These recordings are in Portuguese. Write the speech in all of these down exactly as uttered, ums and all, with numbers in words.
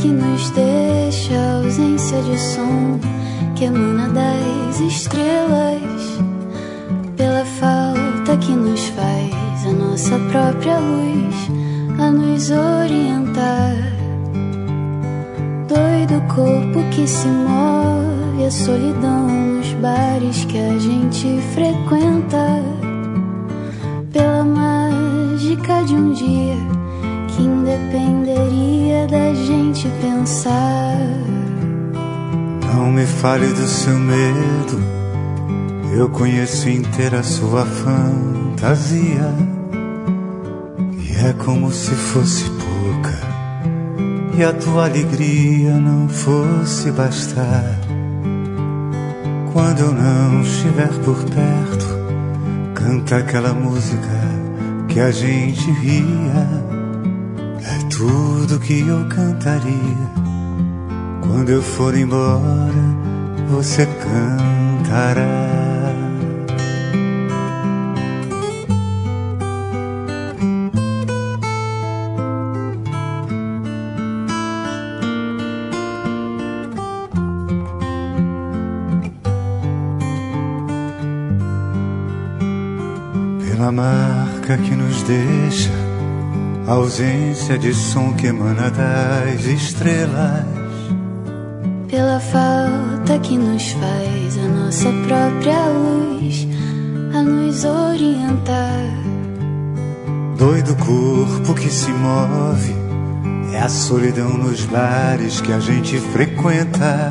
que nos deixa, a ausência de som que emana das estrelas, pela falta que nos faz a nossa própria luz a nos orientar. Doido corpo que se move, a solidão nos bares que a gente frequenta, pela mágica de um dia que independeria da gente pensar. Não me fale do seu medo, eu conheço inteira sua fantasia, e é como se fosse pouca e a tua alegria não fosse bastar. Quando eu não estiver por perto, canta aquela música que a gente ria. É tudo que eu cantaria. Quando eu for embora, você cantará. Pela marca que nos deixa, a ausência de som que emana das estrelas, pela falta que nos faz a nossa própria luz a nos orientar. Doido corpo que se move, é a solidão nos bares que a gente frequenta,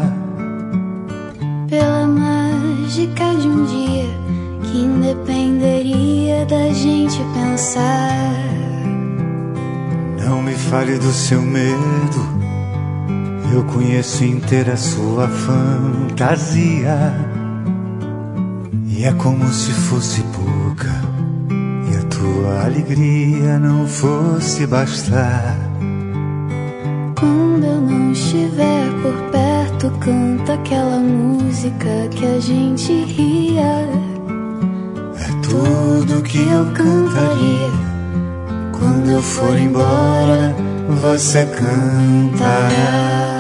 pela mágica de um dia que independeria da gente pensar. Não me fale do seu medo, eu conheço inteira a sua fantasia, e é como se fosse pouca e a tua alegria não fosse bastar. Quando eu não estiver por perto, canta aquela música que a gente ria. É tudo que eu cantaria. Quando eu for embora, você cantará.